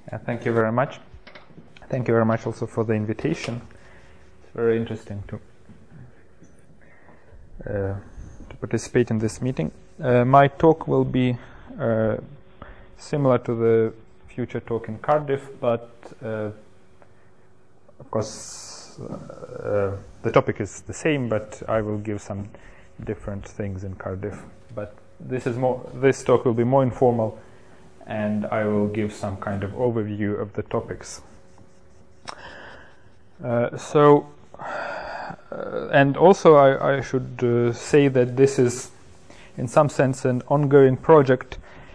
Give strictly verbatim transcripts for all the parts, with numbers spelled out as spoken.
Uh, thank you very much. Thank you very much also for the invitation. It's very interesting to uh, to participate in this meeting. Uh, my talk will be uh, similar to the future talk in Cardiff, but uh, of course uh, the topic is the same, but I will give some different things in Cardiff. But this is more. This talk will be more informal, and I will give some kind of overview of the topics. Uh, so, uh, and also I, I should uh, say that this is, in some sense, an ongoing project,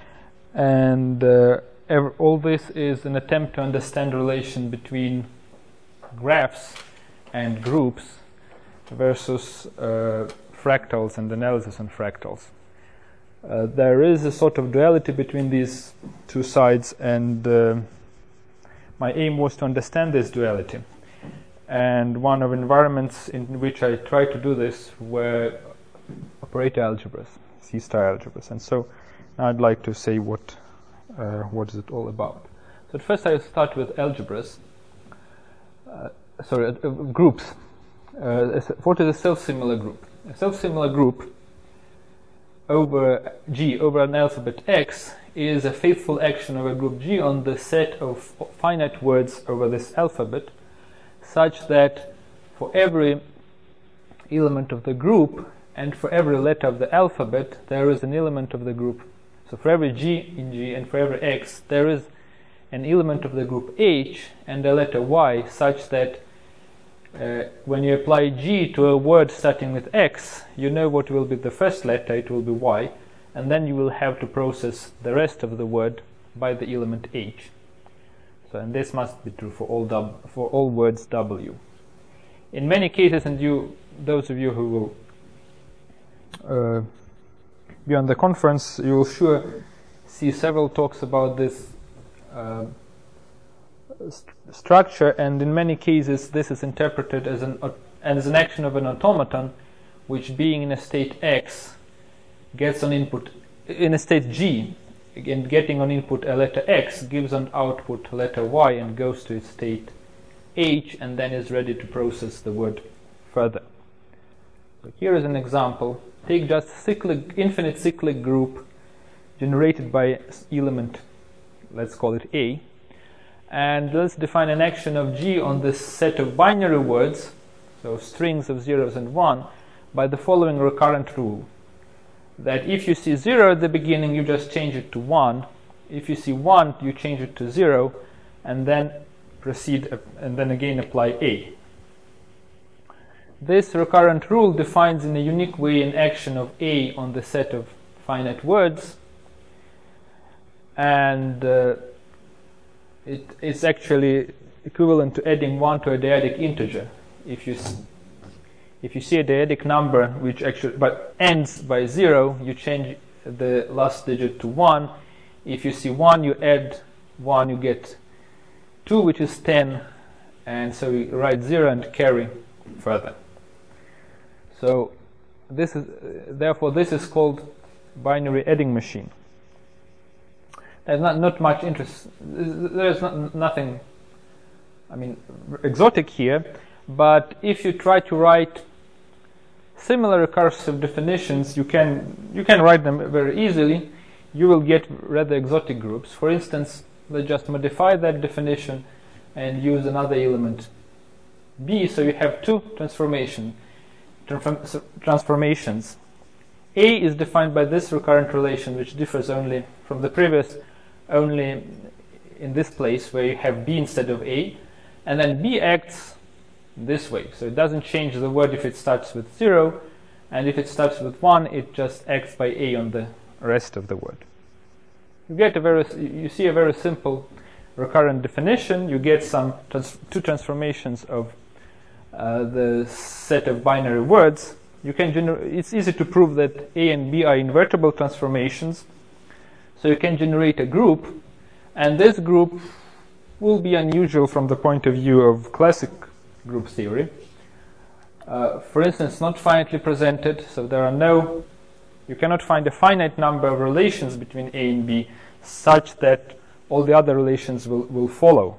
and uh, ever, all this is an attempt to understand the relation between graphs and groups versus uh, fractals and analysis on fractals. Uh, there is a sort of duality between these two sides, and uh, my aim was to understand this duality. And one of the environments in which I tried to do this were operator algebras, C-star algebras. And so now I'd like to say what uh, what is it all about. So at first I'll start with algebras. Uh, sorry, uh, groups. Uh, what is a self-similar group? A self-similar group over G, over an alphabet X, is a faithful action of a group G on the set of finite words over this alphabet, such that for every element of the group and for every letter of the alphabet there is an element of the group. So for every G in G and for every X there is an element of the group H and a letter Y, such that Uh, when you apply G to a word starting with X, you know what will be the first letter, it will be Y, and then you will have to process the rest of the word by the element H. So, and this must be true for all dub, for all words W. In many cases, and you, those of you who will uh, be on the conference, you will sure see several talks about this uh, st structure, and in many cases this is interpreted as an uh, as an action of an automaton, which, being in a state X, gets on input in a state G, again getting on input a letter X, gives on output letter Y and goes to its state H, and then is ready to process the word further. So here is an example. Take just cyclic, infinite cyclic group generated by element, let's call it A. And let's define an action of G on this set of binary words, so strings of zeros and one, by the following recurrent rule. That if you see zero at the beginning, you just change it to one. If you see one, you change it to zero, and then proceed, and then again apply A. This recurrent rule defines in a unique way an action of A on the set of finite words, and uh, It is actually equivalent to adding one to a dyadic integer. If you if you see a dyadic number which actually but ends by zero, you change the last digit to one. If you see one, you add one, you get two, which is ten, and so we write zero and carry further. So this is therefore this is called binary adding machine. There's not, not much interest, there's not, nothing, I mean, exotic here, but if you try to write similar recursive definitions, you can, you can write them very easily. You will get rather exotic groups. For instance, let's just modify that definition and use another element B, so you have two transformation, transformations. A is defined by this recurrent relation, which differs only from the previous, only in this place where you have B instead of A, and then B acts this way, so it doesn't change the word if it starts with zero, and if it starts with one, it just acts by A on the rest of the word. You get a very, you see a very simple recurrent definition. You get some trans two transformations of uh, the set of binary words. You can gener it's easy to prove that A and B are invertible transformations. So you can generate a group, and this group will be unusual from the point of view of classic group theory. Uh, for instance, not finitely presented, so there are no, you cannot find a finite number of relations between A and B such that all the other relations will, will follow.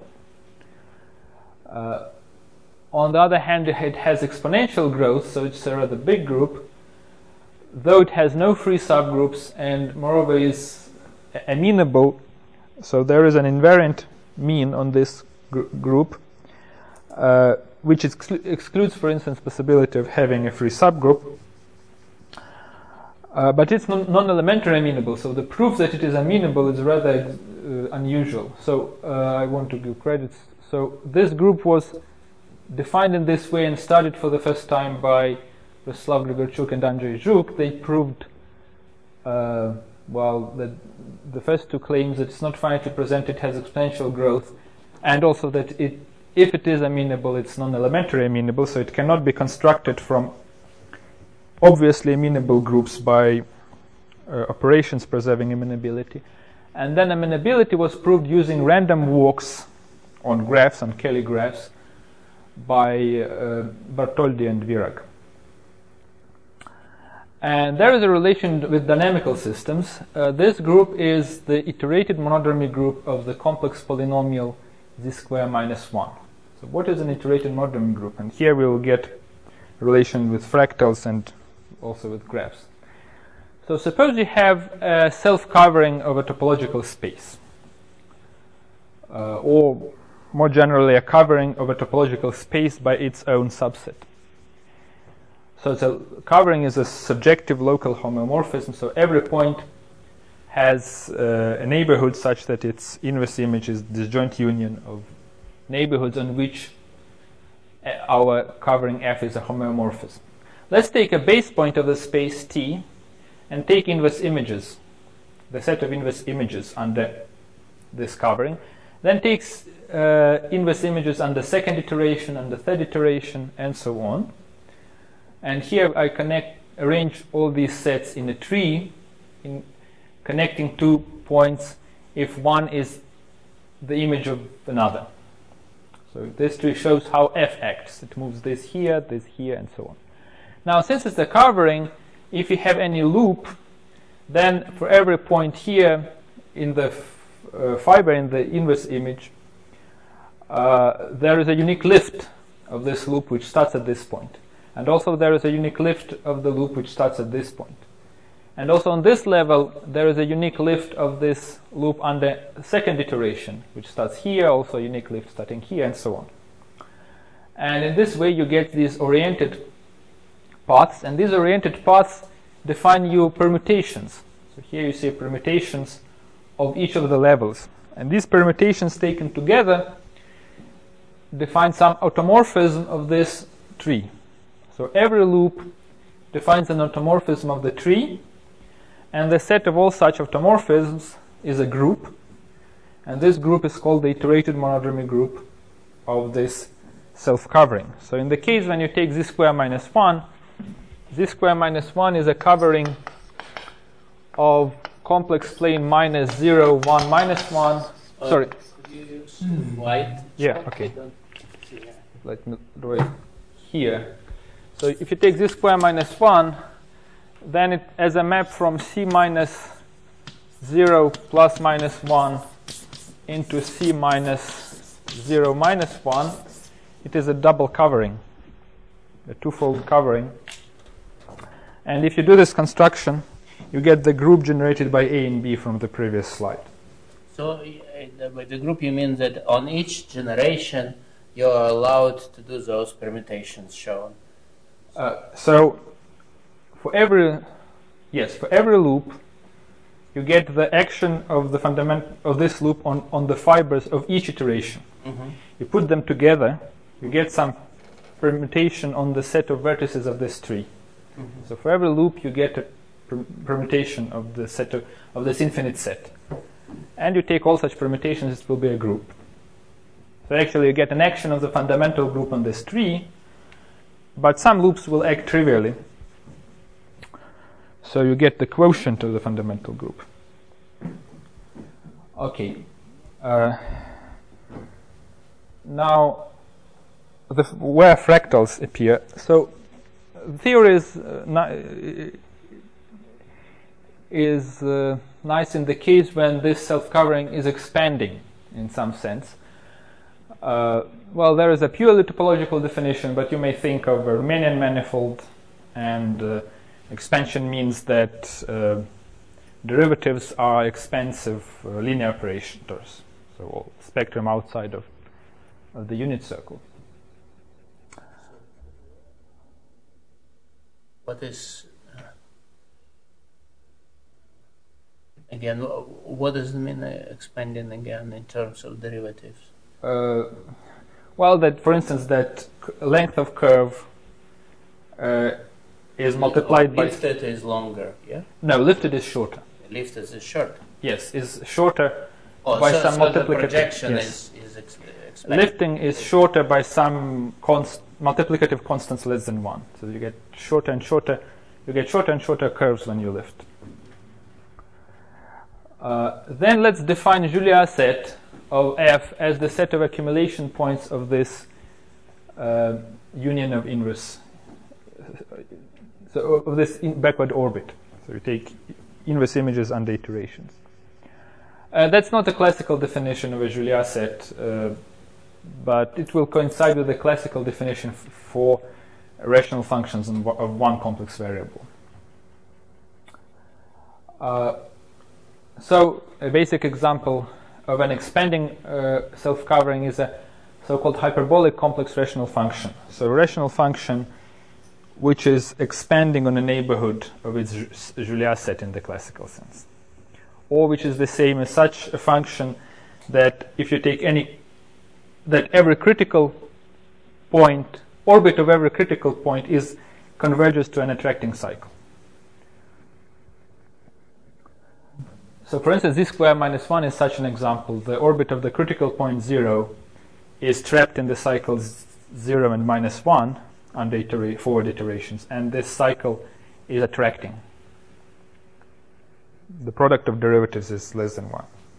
Uh, on the other hand, it has exponential growth, so it's a rather big group, though it has no free subgroups and moreover is amenable, so there is an invariant mean on this gr group, uh, which exclu excludes, for instance, possibility of having a free subgroup. Uh, but it's non non-elementary amenable, so the proof that it is amenable is rather uh, unusual. So uh, I want to give credits. So this group was defined in this way and studied for the first time by Rostislav Grigorchuk and Andrei Zhuk. They proved, uh, well, that the first two claims that it's not finitely present, it has exponential growth, and also that it, if it is amenable, it's non-elementary amenable, so it cannot be constructed from obviously amenable groups by uh, operations preserving amenability. And then amenability was proved using random walks on graphs, on Kelly graphs, by uh, Bartoldi and Virag. And there is a relation with dynamical systems. Uh, this group is the iterated monodromy group of the complex polynomial z square minus one. So what is an iterated monodromy group? And here we will get a relation with fractals and also with graphs. So suppose you have a self-covering of a topological space, uh, or more generally a covering of a topological space by its own subset. So it's a covering is a subjective local homeomorphism, so every point has uh, a neighborhood such that its inverse image is disjoint union of neighborhoods on which our covering F is a homeomorphism. Let's take a base point of the space T and take inverse images, the set of inverse images under this covering, then takes uh, inverse images under second iteration, under third iteration, and so on. And here I connect, arrange all these sets in a tree, in connecting two points if one is the image of another. So this tree shows how F acts. It moves this here, this here, and so on. Now, since it's a covering, if you have any loop, then for every point here in the uh, fiber in the inverse image, uh, there is a unique lift of this loop which starts at this point. And also there is a unique lift of the loop which starts at this point. And also on this level, there is a unique lift of this loop under second iteration, which starts here, also a unique lift starting here, and so on. And in this way, you get these oriented paths, and these oriented paths define you permutations. So here you see permutations of each of the levels. And these permutations taken together define some automorphism of this tree. So every loop defines an automorphism of the tree, and the set of all such automorphisms is a group, and this group is called the iterated monodromy group of this self-covering. So in the case when you take z square minus one, z square minus one is a covering of complex plane minus zero, one, minus one. Uh, Sorry. Could you use white? Yeah, okay. Let me draw it here. So if you take z square minus one, then it as a map from c minus zero plus minus one into c minus zero minus one, it is a double covering, a twofold covering. And if you do this construction, you get the group generated by A and B from the previous slide. So uh, by the group you mean that on each generation you are allowed to do those permutations shown? Uh, so for every yes, for every loop, you get the action of the fundament of this loop on, on the fibers of each iteration. Mm-hmm. You put them together, you get some permutation on the set of vertices of this tree. Mm-hmm. So for every loop, you get a per permutation of the set of, of this infinite set. And you take all such permutations, it will be a group. So actually you get an action of the fundamental group on this tree, but some loops will act trivially. So you get the quotient of the fundamental group. Okay. Uh, now, the, where fractals appear. So the theory is uh, not, is uh, nice in the case when this self-covering is expanding in some sense. Uh, well, there is a purely topological definition, but you may think of a Riemannian manifold, and uh, expansion means that uh, derivatives are expansive uh, linear operators, so all spectrum outside of, of the unit circle. What is, uh, again, what does it mean uh, expanding again in terms of derivatives? Uh, well, that for instance, that length of curve uh, is multiplied oh, by... Lifted is longer, yeah? No, lifted is shorter. Lifted is short. Yes, is shorter oh, by so, some so multiplicative... the projection yes. is, is ex expanded. Lifting is shorter by some const multiplicative constants less than one. So you get shorter and shorter, you get shorter and shorter curves when you lift. Uh, then let's define Julia set of F as the set of accumulation points of this uh, union of inverse, so of this in backward orbit. So you take inverse images under iterations. Uh, that's not a classical definition of a Julia set, uh, but it will coincide with the classical definition f for rational functions of one complex variable. Uh, so a basic example of an expanding uh, self-covering is a so-called hyperbolic complex rational function. So a rational function which is expanding on a neighborhood of its Julia set in the classical sense, or which is the same as such a function that if you take any, that every critical point, orbit of every critical point is converges to an attracting cycle. So for instance, z squared minus one is such an example. The orbit of the critical point zero is trapped in the cycles zero and minus one under itera forward iterations, and this cycle is attracting. The product of derivatives is less than one.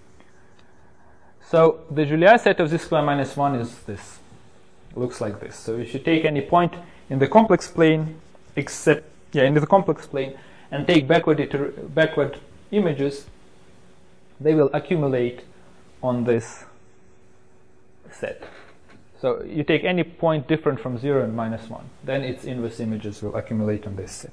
So the Julia set of z squared minus one is this. It looks like this. So if you take any point in the complex plane, except yeah, in the complex plane, and take backward iter backward images, they will accumulate on this set. So you take any point different from zero and minus one, then its inverse images will accumulate on this set.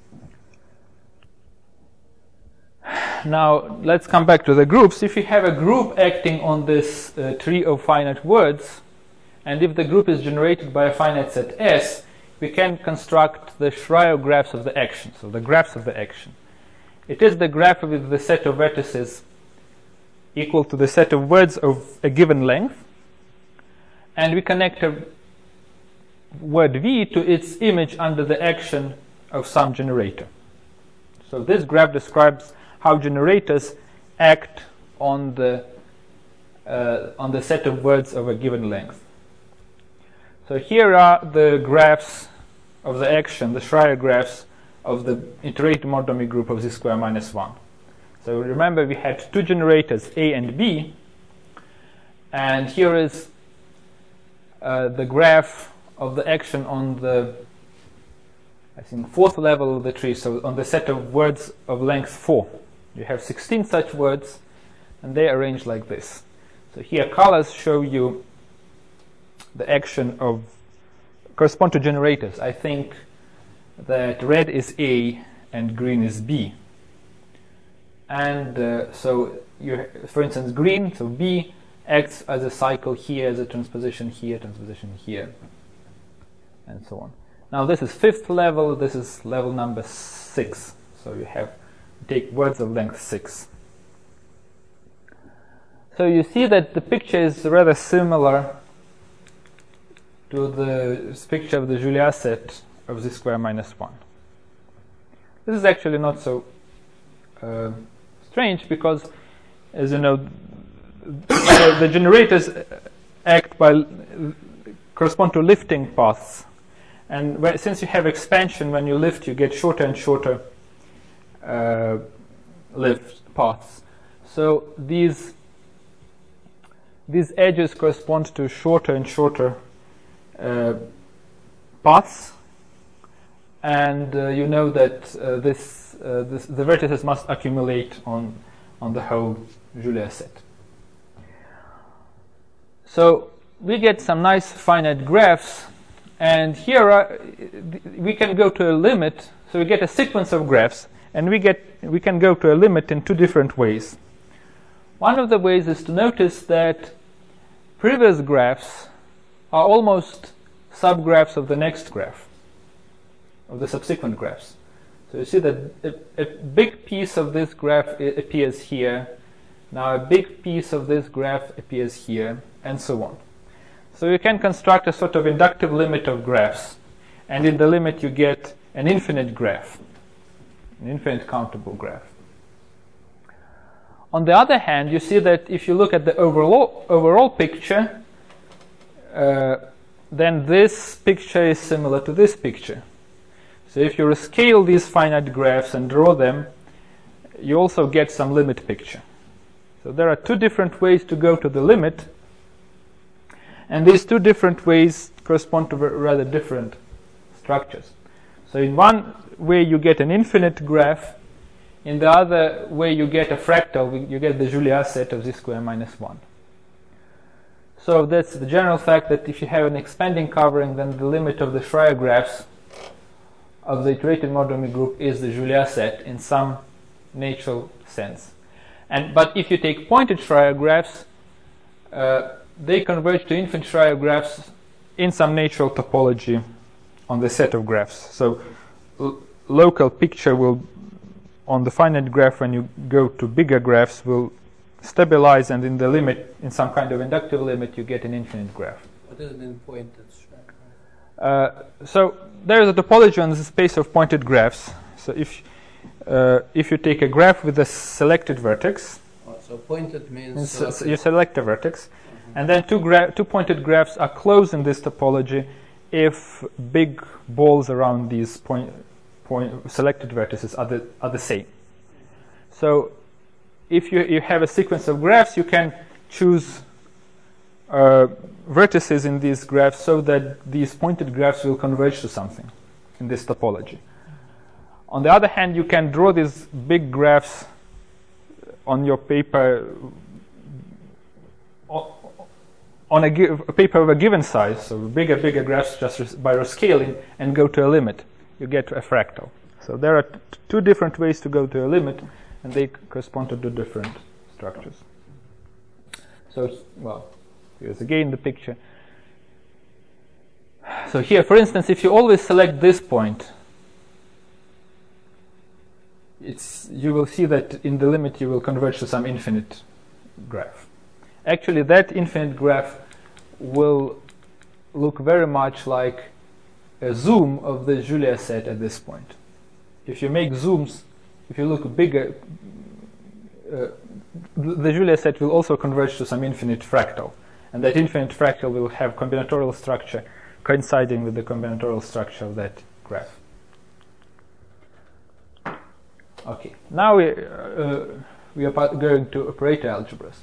Now let's come back to the groups. If you have a group acting on this uh, tree of finite words, and if the group is generated by a finite set S, we can construct the Schreier graphs of the action, so the graphs of the action. It is the graph with the set of vertices equal to the set of words of a given length, and we connect a word V to its image under the action of some generator. So this graph describes how generators act on the uh, on the set of words of a given length. So here are the graphs of the action, the Schreier graphs of the iterated monodromy group of z squared minus one. So remember, we had two generators, A and B, and here is uh, the graph of the action on the, I think, fourth level of the tree, so on the set of words of length four. You have sixteen such words, and they are arranged like this. So here colors show you the action of, correspond to generators. I think that red is A and green is B. And uh, so, you, for instance, green, so B, acts as a cycle here, as a transposition here, transposition here, and so on. Now this is fifth level, this is level number six. So you have, take words of length six. So you see that the picture is rather similar to the picture of the Julia set of z squared minus one. This is actually not so uh, strange because, as you know, the, the generators act by correspond to lifting paths, and where, since you have expansion, when you lift, you get shorter and shorter uh, lift paths. So these these edges correspond to shorter and shorter uh, paths, and uh, you know that uh, this this, uh, this the vertices must accumulate on on the whole Julia set. So we get some nice finite graphs, and here are, we can go to a limit. So we get a sequence of graphs, and we get we can go to a limit in two different ways. One of the ways is to notice that previous graphs are almost subgraphs of the next graph, of the subsequent graphs. So you see that a, a big piece of this graph appears here, now a big piece of this graph appears here, and so on. So you can construct a sort of inductive limit of graphs, and in the limit you get an infinite graph, an infinite countable graph. On the other hand, you see that if you look at the overall, overall picture, uh, then this picture is similar to this picture. So if you rescale these finite graphs and draw them, you also get some limit picture. So there are two different ways to go to the limit, and these two different ways correspond to rather different structures. So in one way you get an infinite graph, in the other way you get a fractal, you get the Julia set of z squared minus one. So that's the general fact that if you have an expanding covering, then the limit of the Schreier graphs of the iterated monodromy group is the Julia set in some natural sense. And but if you take pointed Schreier graphs, uh, they converge to infinite Schreier graphs in some natural topology on the set of graphs. So l- local picture will, on the finite graph, when you go to bigger graphs, will stabilize, and in the limit, in some kind of inductive limit, you get an infinite graph. What is in pointed Schreier? Uh, so there is a topology on the space of pointed graphs. So if uh, if you take a graph with a selected vertex, Oh, so pointed means means selected. so you select a vertex, mm-hmm. and then two gra- two pointed graphs are closed in this topology if big balls around these point point selected vertices are the are the same. So if you you have a sequence of graphs, you can choose uh, vertices in these graphs so that these pointed graphs will converge to something in this topology. On the other hand, you can draw these big graphs on your paper on a, give, a paper of a given size, so bigger, bigger graphs just by rescaling, and go to a limit. You get to a fractal. So there are t- two different ways to go to a limit, and they correspond to two different structures. So, it's, well, here's again the picture. So here, for instance, if you always select this point, it's you will see that in the limit you will converge to some infinite graph. Actually, that infinite graph will look very much like a zoom of the Julia set at this point. If you make zooms, if you look bigger, uh, the Julia set will also converge to some infinite fractal, and that infinite fractal will have combinatorial structure coinciding with the combinatorial structure of that graph. Okay, now we, uh, we are going to operator algebras.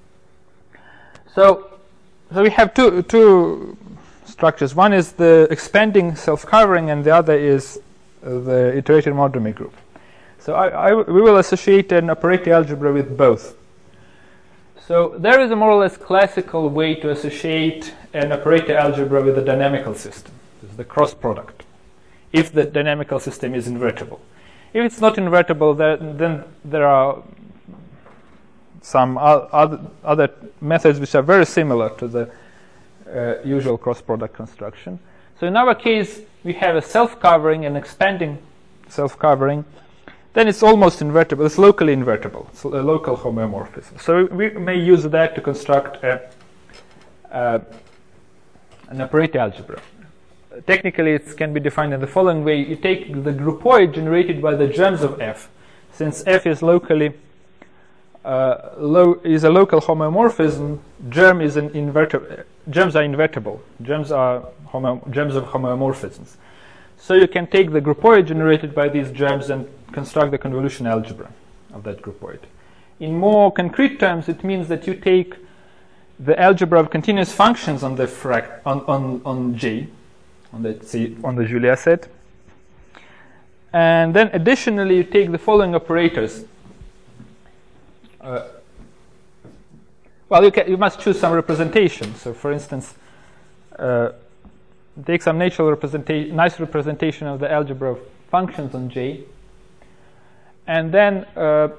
So, so we have two two structures. One is the expanding self-covering, and the other is uh, the iterated monodromy group. So I, I, we will associate an operator algebra with both. So there is a more or less classical way to associate an operator algebra with a dynamical system. This is the cross product, if the dynamical system is invertible. If it's not invertible, then, then there are some other, other methods which are very similar to the uh, usual cross-product construction. So in our case, we have a self-covering and expanding self-covering. Then it's almost invertible. It's locally invertible. It's a local homeomorphism. So we may use that to construct a, uh, an operator algebra. Technically, it can be defined in the following way. You take the groupoid generated by the germs of F. Since F is locally uh, lo- is a local homomorphism, germ is an invertible. Germs are invertible. Germs are homo- germs of homomorphisms. So you can take the groupoid generated by these germs and construct the convolution algebra of that groupoid. In more concrete terms, it means that you take the algebra of continuous functions on the frac- on, on, on J, on the say, on the Julia set, And then additionally, you take the following operators. Uh, well, you, can, you must choose some representation. So, for instance, uh, take some natural representation, nice representation of the algebra of functions on J. And then uh,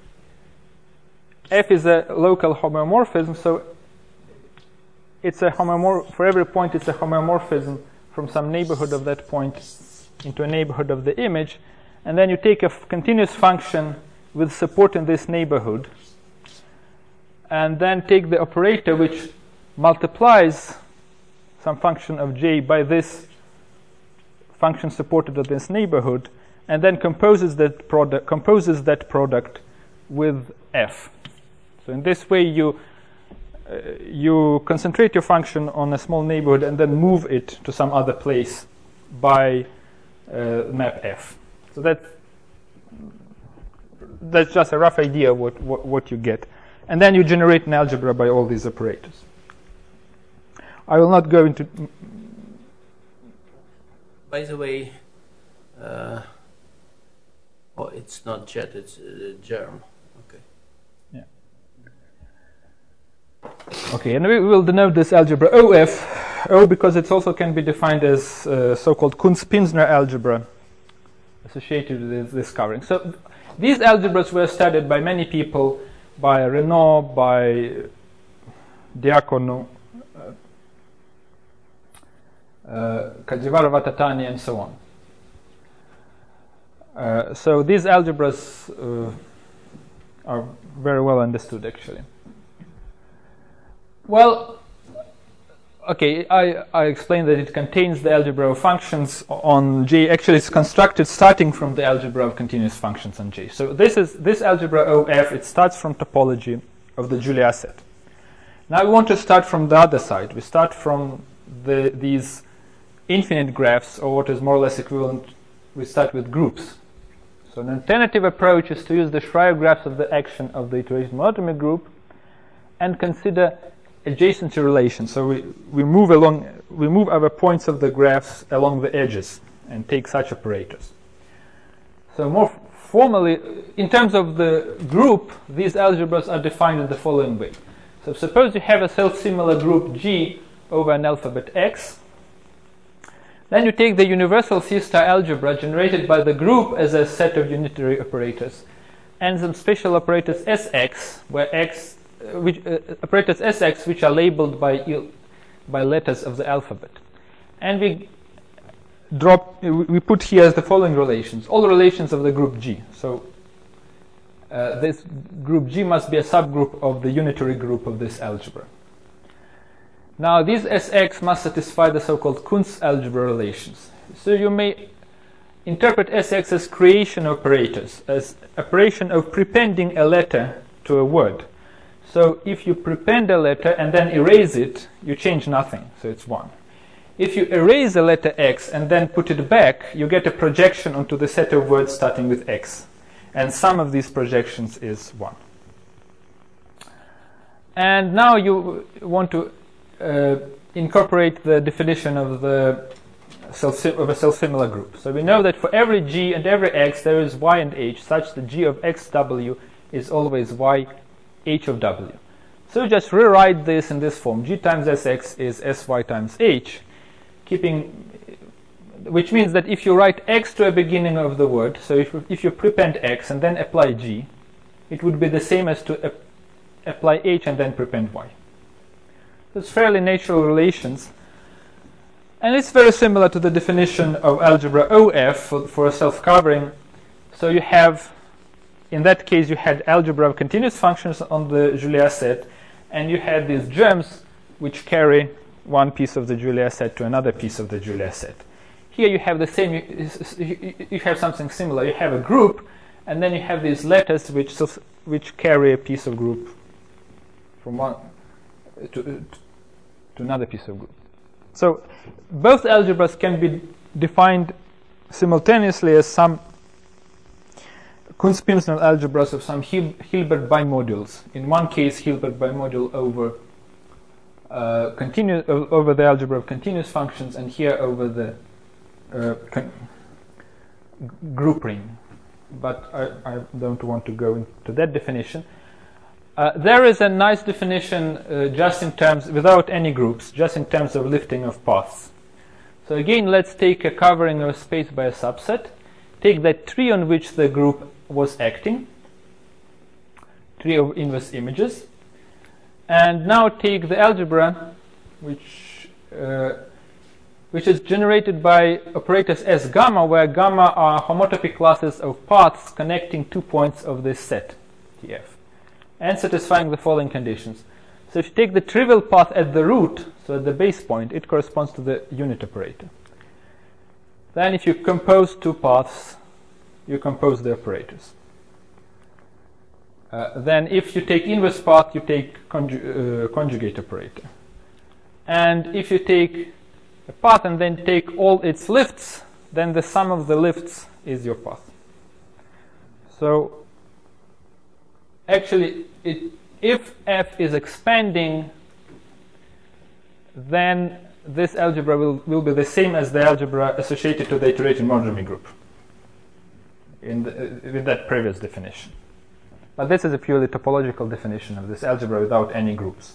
F is a local homeomorphism, so it's a homomorph for every point. It's a homeomorphism from some neighborhood of that point into a neighborhood of the image, and then you take a f continuous function with support in this neighborhood, and then take the operator which multiplies some function of J by this function supported in this neighborhood, and then composes that product composes that product with F. So in this way, you uh, you concentrate your function on a small neighborhood and then move it to some other place by uh, map F. So that that's just a rough idea of what, what what you get, and then you generate an algebra by all these operators. I will not go into. By the way, uh, oh, it's not jet; it's uh, germ. Okay, and we will denote this algebra O F, O because it also can be defined as uh, so-called Kunz-Pinzner algebra associated with this covering. So these algebras were studied by many people, by Renaud, by Diacono, uh, uh, Kajivara-Vatatani, and so on. Uh, so these algebras uh, are very well understood, actually. Well, okay, I, I explained that it contains the algebra of functions on J. Actually, it's constructed starting from the algebra of continuous functions on J. So this is this algebra O F. It starts from topology of the Julia set. Now we want to start from the other side. We start from the these infinite graphs, or what is more or less equivalent. We start with groups. So an alternative approach is to use the Schreier graphs of the action of the iteration monotony group and consider adjacency relations. So we, we move along, we move our points of the graphs along the edges and take such operators. So more formally, in terms of the group, these algebras are defined in the following way. So suppose you have a self-similar group G over an alphabet X. Then you take the universal C-star algebra generated by the group as a set of unitary operators and some special operators S X, where X Uh, which uh, operators S X, which are labeled by by letters of the alphabet, and we drop we put here as the following relations, all relations of the group G. So uh, this group G must be a subgroup of the unitary group of this algebra. Now these S X must satisfy the so-called Kunz algebra relations. So you may interpret S X as creation operators, as operation of prepending a letter to a word. So if you prepend a letter and then erase it, you change nothing, so it's one. If you erase a letter X and then put it back, you get a projection onto the set of words starting with X. And sum of these projections is one. And now you want to uh, incorporate the definition of the self of a self-similar group. So we know that for every G and every X there is Y and H, such that G of X W is always Y H of W. So just rewrite this in this form. G times S X is S Y times H, keeping, which means that if you write X to a beginning of the word, so if, if you prepend X and then apply G, it would be the same as to ap apply H and then prepend Y. So it's fairly natural relations. And it's very similar to the definition of algebra O F for, for a self-covering. So you have, in that case, you had algebra of continuous functions on the Julia set, and you had these germs which carry one piece of the Julia set to another piece of the Julia set. Here you have the same, you, you have something similar. You have a group, and then you have these letters which, which carry a piece of group from one to, to another piece of group. So both algebras can be defined simultaneously as some Kunz-Pinzner algebras of some Hil Hilbert bimodules. In one case, Hilbert bimodule over uh, continu over the algebra of continuous functions, and here over the uh, group ring, but I, I don't want to go into that definition. Uh, there is a nice definition uh, just in terms, without any groups, just in terms of lifting of paths. So again, let's take a covering of space by a subset, take that tree on which the group was acting, tree of inverse images, and now take the algebra which uh, which is generated by operators S gamma, where gamma are homotopy classes of paths connecting two points of this set, T F, and satisfying the following conditions. So if you take the trivial path at the root, so at the base point, it corresponds to the unit operator. Then if you compose two paths, you compose the operators. Uh, then if you take inverse path, you take conju uh, conjugate operator. And if you take a path and then take all its lifts, then the sum of the lifts is your path. So actually, it, if f is expanding, then this algebra will, will be the same as the algebra associated to the iterated monodromy group in the, uh, with that previous definition. But this is a purely topological definition of this algebra without any groups.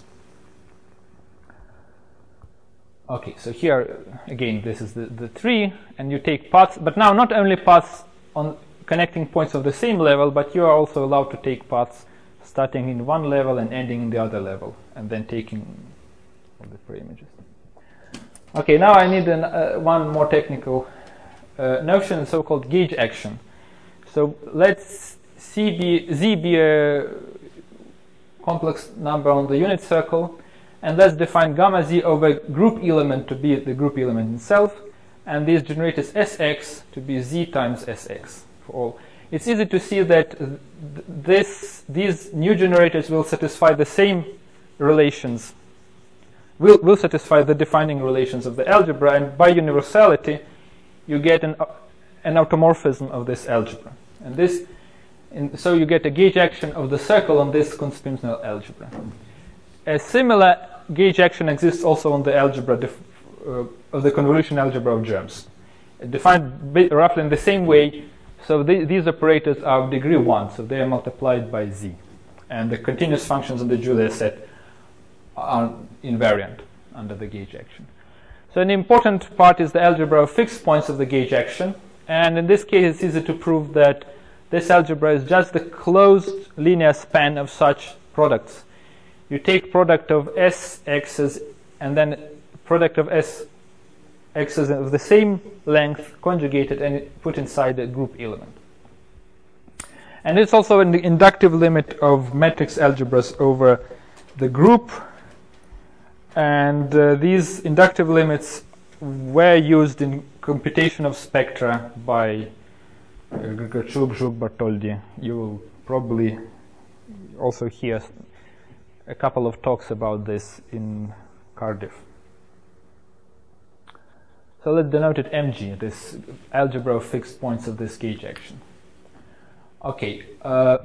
Okay, so here again this is the, the tree, and you take paths, but now not only paths on connecting points of the same level, but you are also allowed to take paths starting in one level and ending in the other level, and then taking all the pre-images. Okay, now I need an, uh, one more technical uh, notion, so-called gauge action. So let's C be, Z be a complex number on the unit circle, and let's define gamma Z over group element to be the group element itself, and this generates S X to be Z times S X for all. It's easy to see that th this, these new generators will satisfy the same relations, will, will satisfy the defining relations of the algebra, and by universality you get an, uh, an automorphism of this algebra. And this, in, so you get a gauge action of the circle on this Kuhn-Spinel algebra. A similar gauge action exists also on the algebra def, uh, of the convolution algebra of germs, defined roughly in the same way. So the, these operators are of degree one, so they are multiplied by Z, and the continuous functions in the Julia set are invariant under the gauge action. So an important part is the algebra of fixed points of the gauge action, and in this case it's easy to prove that this algebra is just the closed linear span of such products. You take product of S x's and then product of S x's of the same length conjugated and put inside a group element. And it's also an inductive limit of matrix algebras over the group, and uh, these inductive limits were used in computation of spectra by uh, Grzuk, Bartoldi. You will probably also hear a couple of talks about this in Cardiff. So let's denote it M G, this algebra of fixed points of this gauge action. Okay, uh,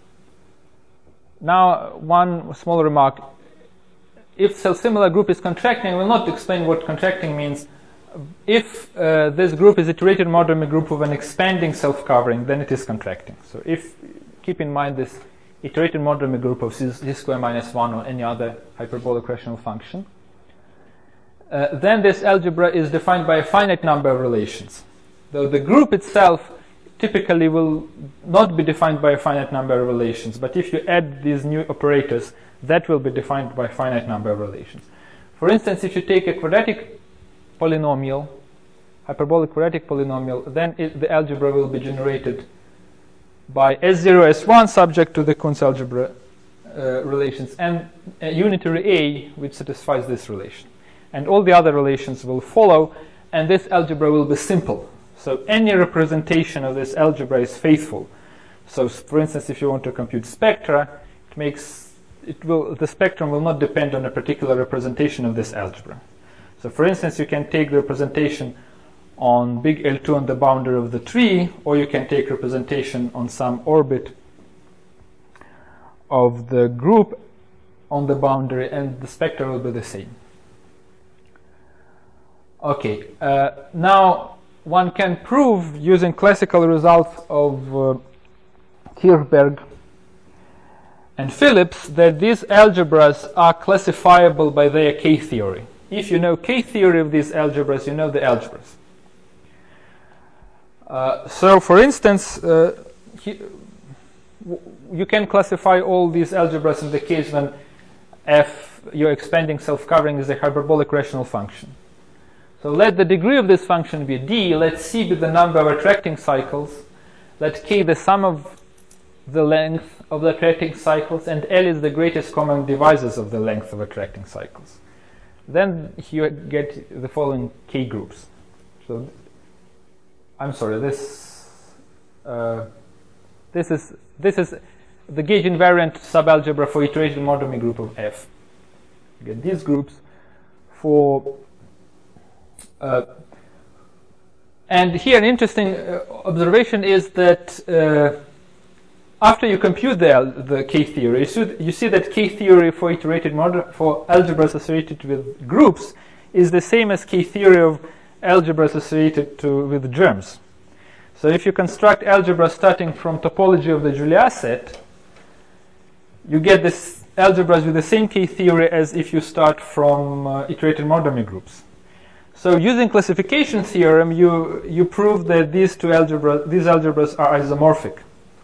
now one small remark. If a similar group is contracting, I will not explain what contracting means. If uh, this group is iterated monodromy group of an expanding self-covering, then it is contracting. So if, keep in mind this iterated monodromy group of z squared minus one or any other hyperbolic rational function, uh, then this algebra is defined by a finite number of relations. Though the group itself typically will not be defined by a finite number of relations, but if you add these new operators, that will be defined by a finite number of relations. For instance, if you take a quadratic polynomial, hyperbolic quadratic polynomial, then it, the algebra will be generated by S zero, S one subject to the Kuhn's algebra uh, relations, and a unitary A which satisfies this relation. And all the other relations will follow, and this algebra will be simple. So any representation of this algebra is faithful. So for instance, if you want to compute spectra, it makes it will the spectrum will not depend on a particular representation of this algebra. So for instance, you can take the representation on big L two on the boundary of the tree, or you can take representation on some orbit of the group on the boundary, and the spectra will be the same. Okay, uh, now one can prove using classical results of uh, Kirchberg and Phillips that these algebras are classifiable by their K-theory. If you know K-theory of these algebras, you know the algebras. Uh, so, for instance, uh, he, you can classify all these algebras in the case when f, your expanding self-covering, is a hyperbolic rational function. So let the degree of this function be d, let c be the number of attracting cycles, let k the sum of the length of the attracting cycles, and L is the greatest common divisors of the length of attracting cycles. Then you get the following K groups. So, I'm sorry, this uh, this is this is the gauge invariant subalgebra for iterated monotomy group of F. You get these groups for uh, and here an interesting uh, observation is that uh, after you compute the, the K-theory, you, should, you see that K-theory for iterated model for algebra associated with groups is the same as K-theory of algebra associated to, with germs. So if you construct algebra starting from topology of the Julia set, you get this algebras with the same K-theory as if you start from uh, iterated monotomy groups. So using classification theorem, you, you prove that these two algebras, these algebras are isomorphic.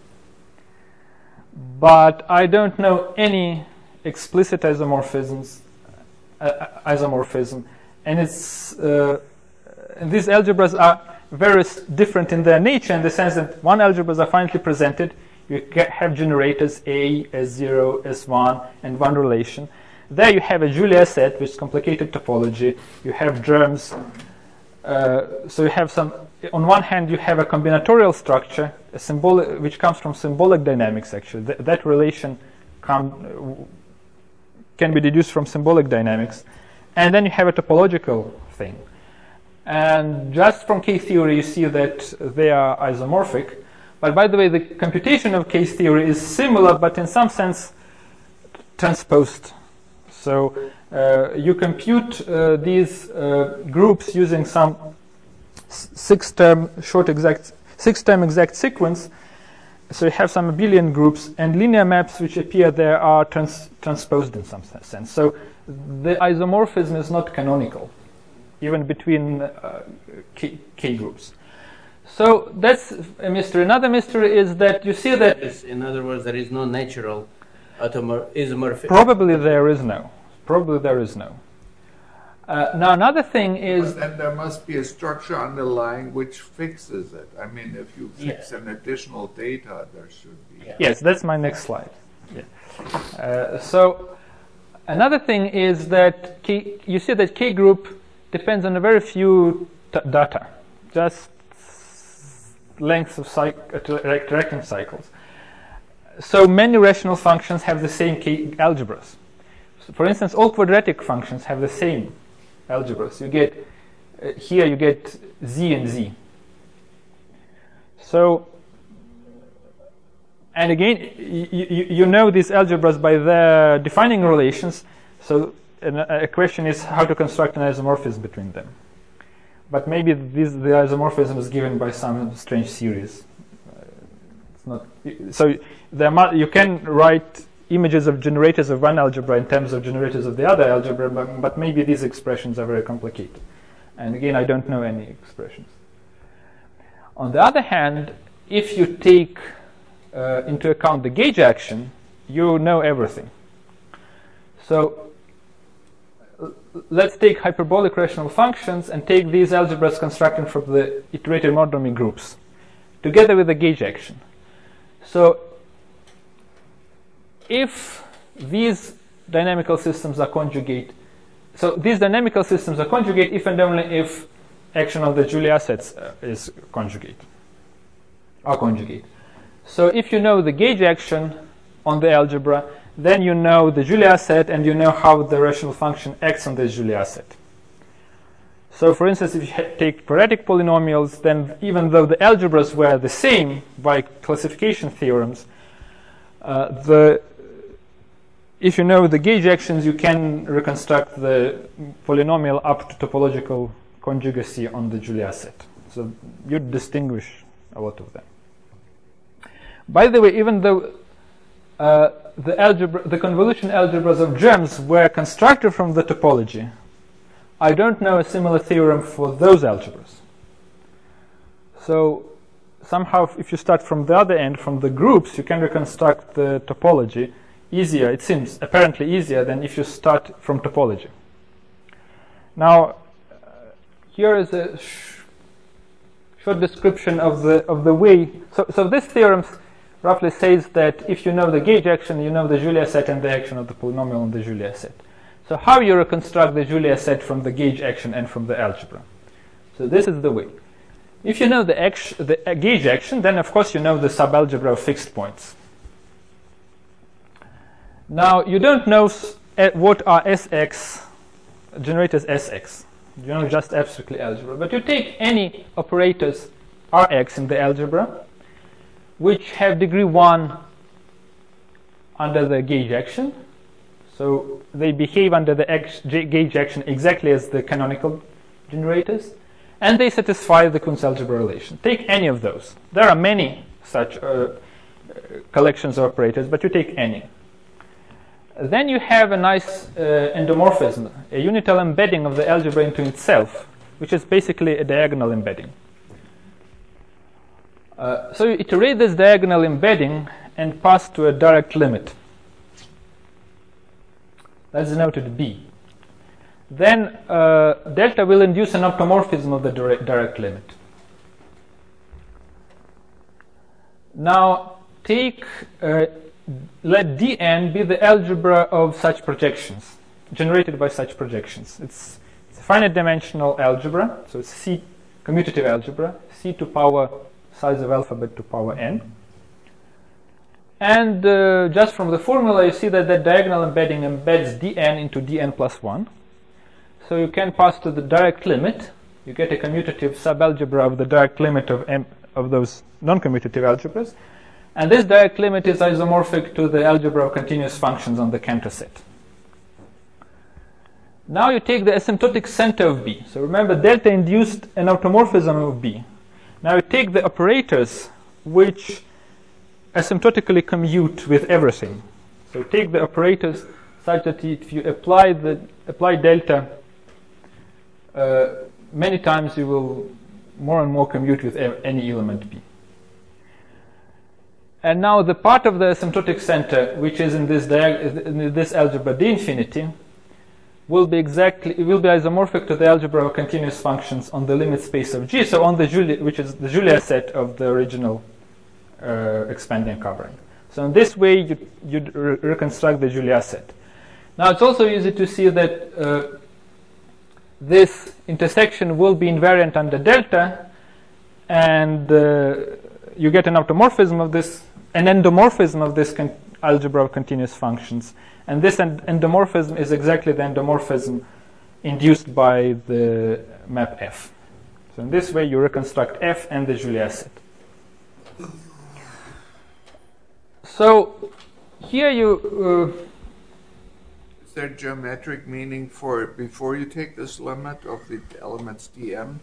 But I don't know any explicit isomorphisms, uh, isomorphism, and it's uh, and these algebras are very different in their nature, in the sense that one algebras are finitely presented. You get, have generators A, S zero, S one, and one relation. There you have a Julia set, which is complicated topology. You have germs. Uh, so you have some. On one hand, you have a combinatorial structure, a symbolic, which comes from symbolic dynamics. Actually, Th that relation come, can be deduced from symbolic dynamics, and then you have a topological thing. And just from K-theory, you see that they are isomorphic. But by the way, the computation of K-theory is similar, but in some sense transposed. So uh, you compute uh, these uh, groups using some six-term short exact six-term exact sequence. So you have some abelian groups, and linear maps which appear there are trans transposed in some sense. So the isomorphism is not canonical, even between uh, K, K groups. So that's a mystery. Another mystery is that you see that... In other words, there is no natural isomorphism. Probably there is no. Probably there is no. Uh, now another thing is... But then there must be a structure underlying which fixes it. I mean, if you fix yeah. an additional data, there should be... Yeah. Yes, that's my next slide. Yeah. Uh, so another thing is that K, you see that K group depends on a very few t data, just lengths of cyc interacting cycles. So many rational functions have the same K algebras. So for instance, all quadratic functions have the same algebras. You get uh, here you get z and z. So, and again, you, you know these algebras by their defining relations. So a question is how to construct an isomorphism between them. But maybe this, the isomorphism is given by some strange series. Uh, it's not so. There you can write images of generators of one algebra in terms of generators of the other algebra, but, but maybe these expressions are very complicated. And again, I don't know any expressions. On the other hand, if you take uh, into account the gauge action, you know everything. So let's take hyperbolic rational functions and take these algebras constructed from the iterated monotomy groups together with the gauge action. So if these dynamical systems are conjugate, so these dynamical systems are conjugate if and only if action on the Julia sets uh, is conjugate, are conjugate. So if you know the gauge action on the algebra, then you know the Julia set and you know how the rational function acts on this Julia set. So for instance, if you take quadratic polynomials, then even though the algebras were the same by classification theorems, uh, the if you know the gauge actions, you can reconstruct the polynomial up to topological conjugacy on the Julia set. So you'd distinguish a lot of them. By the way, even though uh, the algebra, the convolution algebras of germs were constructed from the topology, I don't know a similar theorem for those algebras. So somehow, if you start from the other end, from the groups, you can reconstruct the topology easier, it seems, apparently easier than if you start from topology. Now, uh, here is a sh short description of the of the way. So, so this theorem roughly says that if you know the gauge action, you know the Julia set and the action of the polynomial in the Julia set. So how you reconstruct the Julia set from the gauge action and from the algebra? So this is the way. If you know the, action, the uh, gauge action, then of course you know the subalgebra of fixed points. Now you don't know s uh, what are S X, generators S X. You know just abstractly algebra. But you take any operators R X in the algebra, which have degree one under the gauge action. So they behave under the X, J, gauge action exactly as the canonical generators, and they satisfy the Kunz algebra relation. Take any of those. There are many such uh, collections of operators, but you take any. Then you have a nice uh, endomorphism, a unital embedding of the algebra into itself, which is basically a diagonal embedding. Uh, so you iterate this diagonal embedding and pass to a direct limit. That's denoted B. Then uh, delta will induce an optomorphism of the direct, direct limit. Now take, uh, let Dn be the algebra of such projections, generated by such projections. It's, it's a finite dimensional algebra, so it's C commutative algebra, C to power size of alphabet to power n. And uh, just from the formula, you see that the diagonal embedding embeds Dn into Dn plus one. So you can pass to the direct limit. You get a commutative subalgebra of the direct limit of, M of those non-commutative algebras. And this direct limit is isomorphic to the algebra of continuous functions on the Cantor set. Now you take the asymptotic center of B. So remember, delta induced an automorphism of B. Now you take the operators which asymptotically commute with everything. So take the operators such that if you apply the apply delta uh, many times, you will more and more commute with any element B. And now the part of the asymptotic center which is in this in this algebra D infinity will be exactly it will be isomorphic to the algebra of continuous functions on the limit space of G. So on the Julia, which is the Julia set of the original uh, expanding covering. So in this way, you you re reconstruct the Julia set. Now it's also easy to see that uh, this intersection will be invariant under delta, and uh, you get an automorphism of this, an endomorphism of this algebra of continuous functions. And this end endomorphism is exactly the endomorphism induced by the map F. So in this way, you reconstruct F and the Julia set. So here you... Uh, is there geometric meaning for before you take this limit of the elements Dm?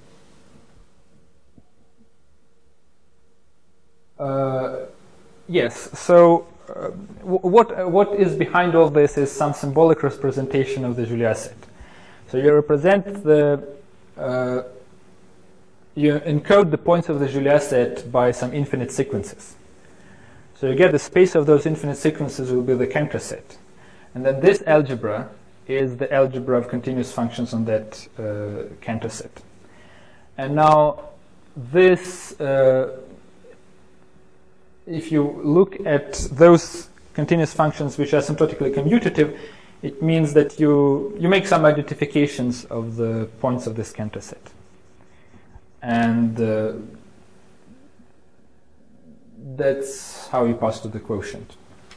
Uh, yes. So uh, what uh, what is behind all this is some symbolic representation of the Julia set. So you represent the uh, you encode the points of the Julia set by some infinite sequences. So you get the space of those infinite sequences will be the Cantor set, and then this algebra is the algebra of continuous functions on that uh, Cantor set. And now this. Uh, If you look at those continuous functions which are asymptotically commutative, it means that you you make some identifications of the points of this Cantor set, and uh, that's how you pass to the quotient.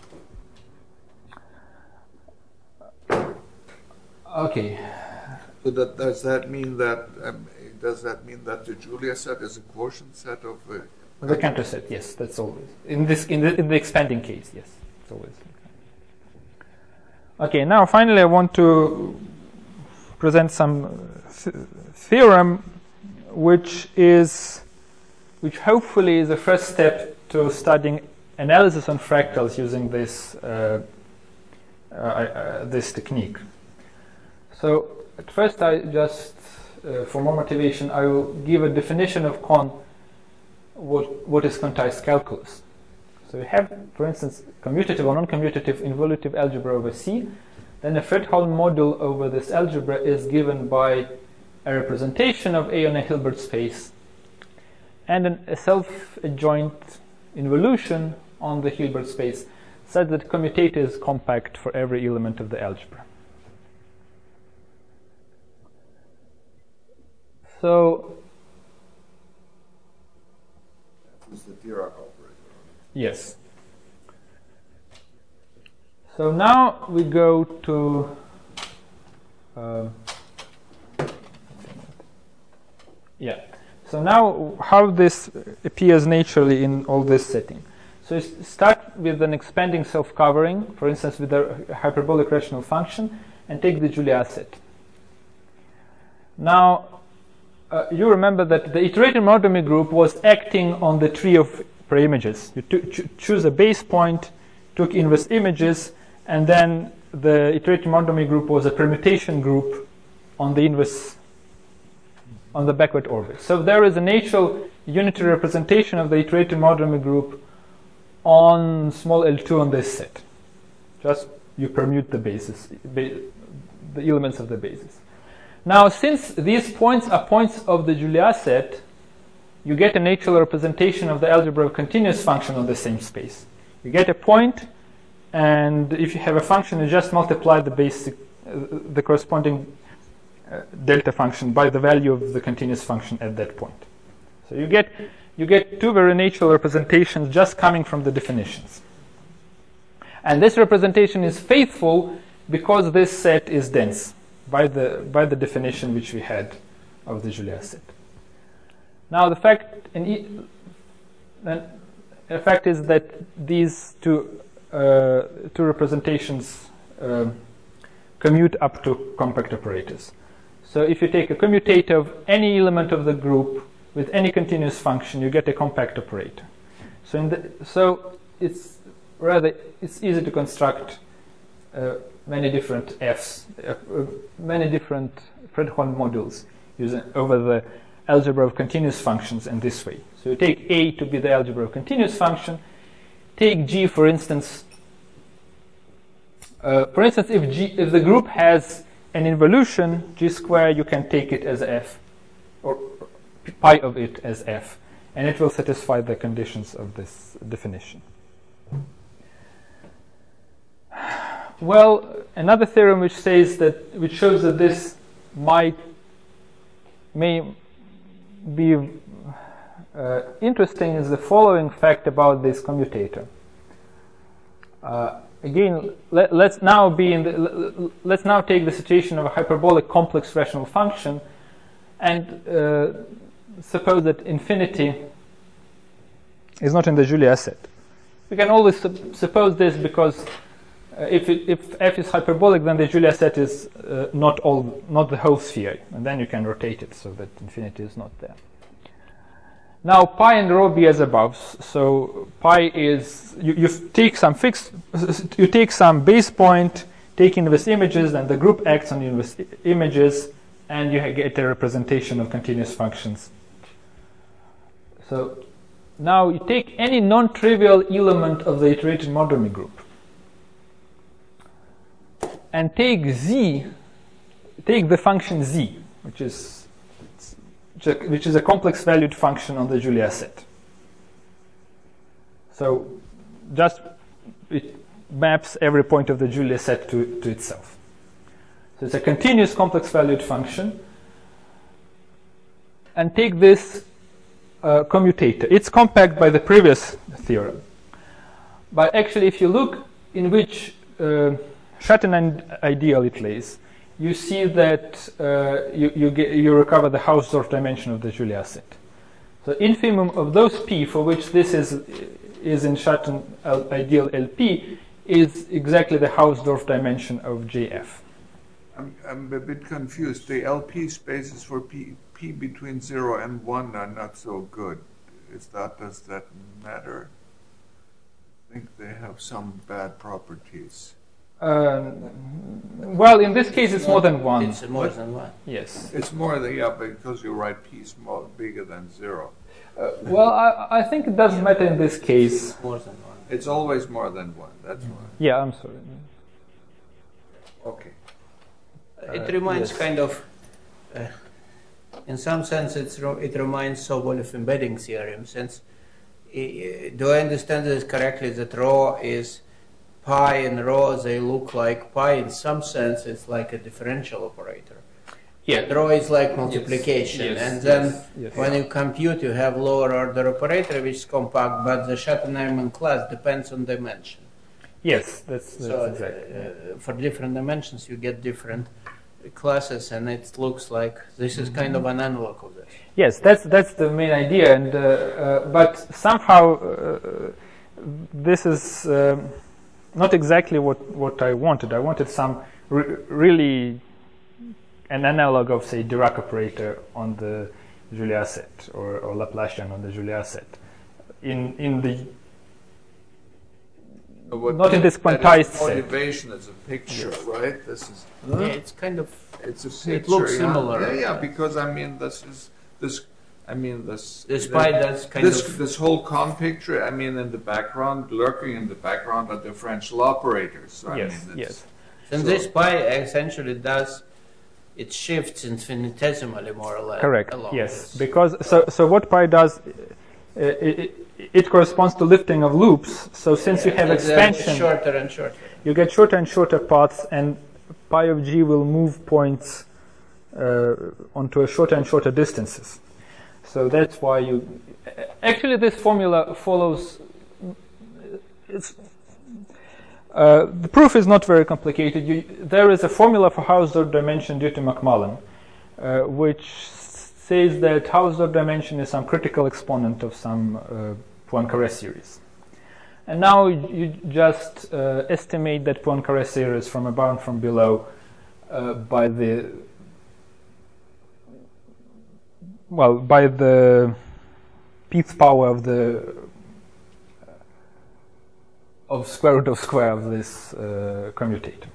Okay. So that, does that mean that um, does that mean that the Julia set is a quotient set of uh, the Cantor set? Yes, that's always in this in the in the expanding case. Yes, it's always. Okay. Now, finally, I want to present some th theorem which is, which hopefully is the first step to studying analysis on fractals using this uh, uh, uh, this technique. So at first, I just uh, for more motivation, I will give a definition of con. What what is quantized calculus? So we have, for instance, commutative or non-commutative involutive algebra over C. Then a Fredholm module over this algebra is given by a representation of A on a Hilbert space and an, a self-adjoint involution on the Hilbert space such that commutator is compact for every element of the algebra. So, this is the Dirac operator. Yes. So now we go to uh, yeah. So now how this appears naturally in all this setting. So you start with an expanding self-covering, for instance with a hyperbolic rational function, and take the Julia set. Now uh, you remember that the iterated monodromy group was acting on the tree of preimages. You to ch choose a base point, took inverse images, and then the iterated monodromy group was a permutation group on the inverse, on the backward orbit. So there is a natural unitary representation of the iterated monodromy group on small L two on this set. Just you permute the bases, ba the elements of the basis. Now, since these points are points of the Julia set, you get a natural representation of the algebra of continuous function on the same space. You get a point, and if you have a function, you just multiply the basic, uh, the corresponding uh, delta function by the value of the continuous function at that point. So you get you get two very natural representations just coming from the definitions. And this representation is faithful because this set is dense by the by the definition which we had of the Julia set. Now the fact in e the fact is that these two uh, two representations uh, commute up to compact operators. So if you take a commutator of any element of the group with any continuous function, you get a compact operator. So in the, so it's rather it's easy to construct uh, many different Fs, uh, uh, many different Fredholm modules using over the algebra of continuous functions in this way. So you take A to be the algebra of continuous function. Take G, for instance. Uh, for instance, if G, if the group has an involution, G squared, you can take it as F, or pi of it as F, and it will satisfy the conditions of this definition. Well, another theorem which says that, which shows that this might may be uh, interesting is the following fact about this commutator. Uh, again, let, let's now be in the, let's now take the situation of a hyperbolic complex rational function, and uh, suppose that infinity is not in the Julia set. We can always sup suppose this because uh, if it, if f is hyperbolic, then the Julia set is uh, not all not the whole sphere, and then you can rotate it so that infinity is not there. Now pi and rho be as above. So pi is you, you take some fixed, you take some base point, take inverse images, and the group acts on the inverse images, and you get a representation of continuous functions. So now you take any non-trivial element of the iterated monodromy group and take z, take the function z, which is which is a complex valued function on the Julia set. So just it maps every point of the Julia set to, to itself. So it's a continuous complex valued function, and take this uh, commutator. It's compact by the previous theorem, but actually if you look in which uh, Schatten ideal it lays, you see that uh, you, you, get, you recover the Hausdorff dimension of the Julia set. So infimum of those P for which this is, is in Schatten ideal L P is exactly the Hausdorff dimension of J F. I'm, I'm a bit confused. The L P spaces for P, P between zero and one are not so good. Is that, does that matter? I think they have some bad properties. Um, well, in this case, it's more than one. It's more than one. Yes. It's more than, yeah, because you write P small, bigger than zero. Uh, well, I, I think it doesn't matter in this case. It's more than one. It's always more than one, that's why. Yeah, I'm sorry. Okay. It Uh, reminds yes. kind of, uh, in some sense, it's ro- it reminds so well of embedding theorem. Since, uh, do I understand this correctly? That rho is pi and rho, they look like pi. In some sense, it's like a differential operator. Yeah. Rho is like multiplication, Yes, and yes, then yes, yes. when you compute, you have lower order operator which is compact, but the Schatten-Neumann class depends on dimension. Yes, that's, that's So exactly. uh, for different dimensions, you get different classes, and it looks like this is kind of an analog of this. Yes, that's that's the main idea, and uh, uh, but somehow uh, this is um, not exactly what what I wanted. I wanted some re- really an analog of, say, Dirac operator on the Julia set, or, or Laplacian on the Julia set, in in the What not in this that is quantized set. motivation is a picture, right? This is Yeah, it's kind of it's a picture. It looks yeah. similar. Yeah, yeah. Because I mean, this is this. I mean, this. this pi does kind this of this whole con picture. I mean, in the background, lurking in the background, are differential operators. So, I yes, mean, it's, yes, and so- this pi essentially does it shifts infinitesimally more or less. correct. along Yes, this. because so so what pi does, uh, it, it corresponds to lifting of loops. So since you have It's, uh, expansion, shorter and shorter. you get shorter and shorter paths, and pi of g will move points uh, onto a shorter and shorter distances. So that's why you. Actually, this formula follows. It's, uh, the proof is not very complicated. You, there is a formula for Hausdorff dimension due to Macmullen, uh, which says that Hausdorff dimension is some critical exponent of some uh, Poincare series. And now you just uh, estimate that Poincare series from above and from below uh, by the well by the pth power of the of square root of square of this uh, commutator.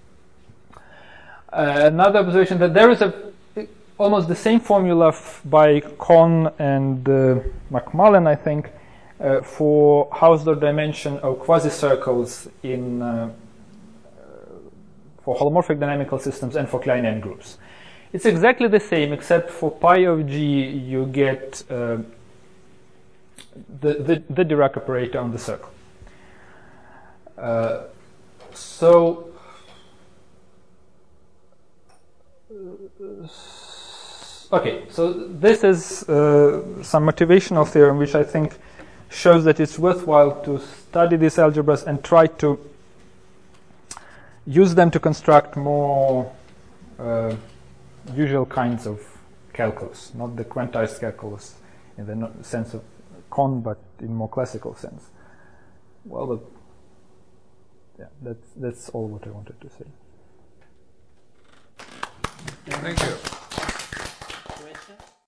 Uh, another observation that there is a almost the same formula f- by Kohn and uh, Macmullen, I think, uh, for Hausdorff dimension of quasi-circles in uh, for holomorphic dynamical systems and for Kleinian groups. It's exactly the same, except for pi of g, you get uh, the, the the Dirac operator on the circle. Uh, so. Okay, so this is uh, some motivational theorem which I think shows that it's worthwhile to study these algebras and try to use them to construct more uh, usual kinds of calculus, not the quantized calculus in the no- sense of Kohn, but in more classical sense. Well, but yeah, that's that's all what I wanted to say. Thank you.